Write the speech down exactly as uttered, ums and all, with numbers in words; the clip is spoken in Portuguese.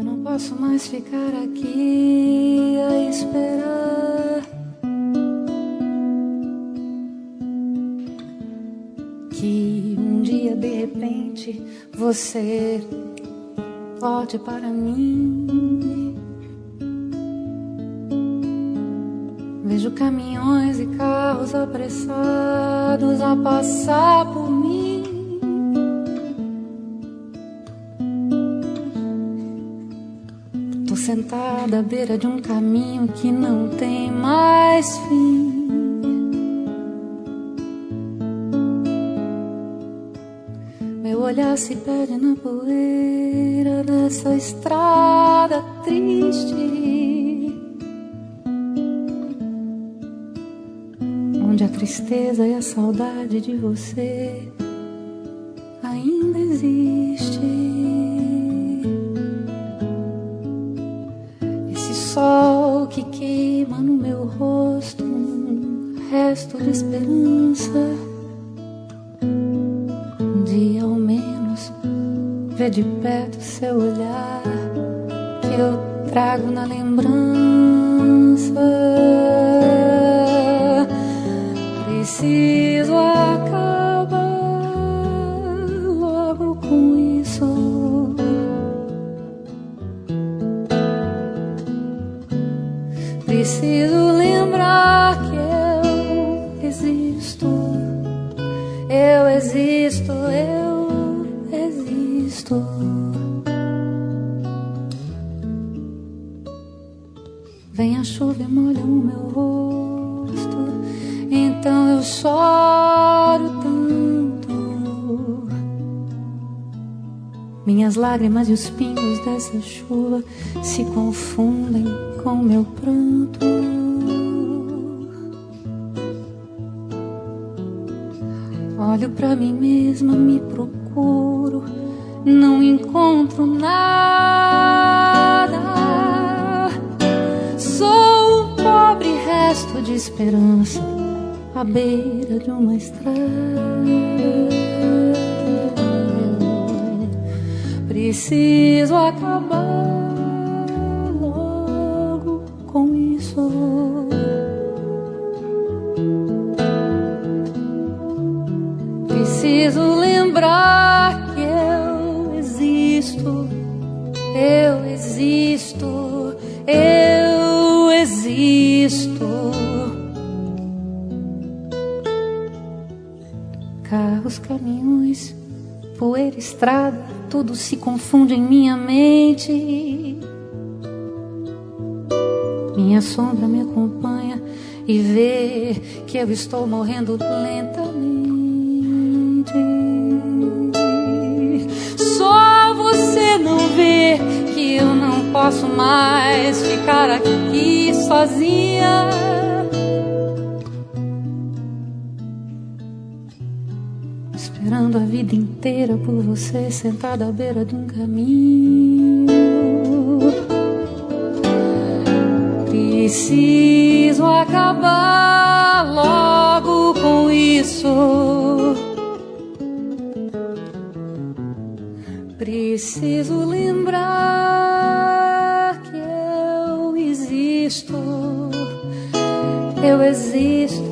Eu não posso mais ficar aqui a esperar que um dia de repente você volte para mim. Vejo caminhões e carros apressados a passar por mim. Tô sentada à beira de um caminho que não tem mais fim. Meu olhar se perde na poeira dessa estrada triste, onde a tristeza e a saudade de você ainda existe. Esse sol que queima no meu rosto um resto de esperança, um dia ao menos ver de perto seu olhar que eu trago na lembrança. Preciso acabar logo com isso. Preciso lembrar que eu existo. Eu existo, eu existo. Vem a chuva e molha o meu rosto, então eu choro tanto. Minhas lágrimas e os pingos dessa chuva se confundem com meu pranto. Olho pra mim mesma, me procuro, não encontro nada. Sou um pobre resto de esperança à beira de uma estrada. Preciso acabar logo com isso. Preciso lembrar que eu existo. Eu existo. Eu existo. Carros, caminhões, poeira, estrada, tudo se confunde em minha mente. Minha sombra me acompanha e vê que eu estou morrendo lentamente. Só você não vê que eu não posso mais ficar aqui sozinha. Esperando a vida inteira por você, sentada à beira de um caminho. Preciso acabar logo com isso. Preciso lembrar que eu existo. Eu existo.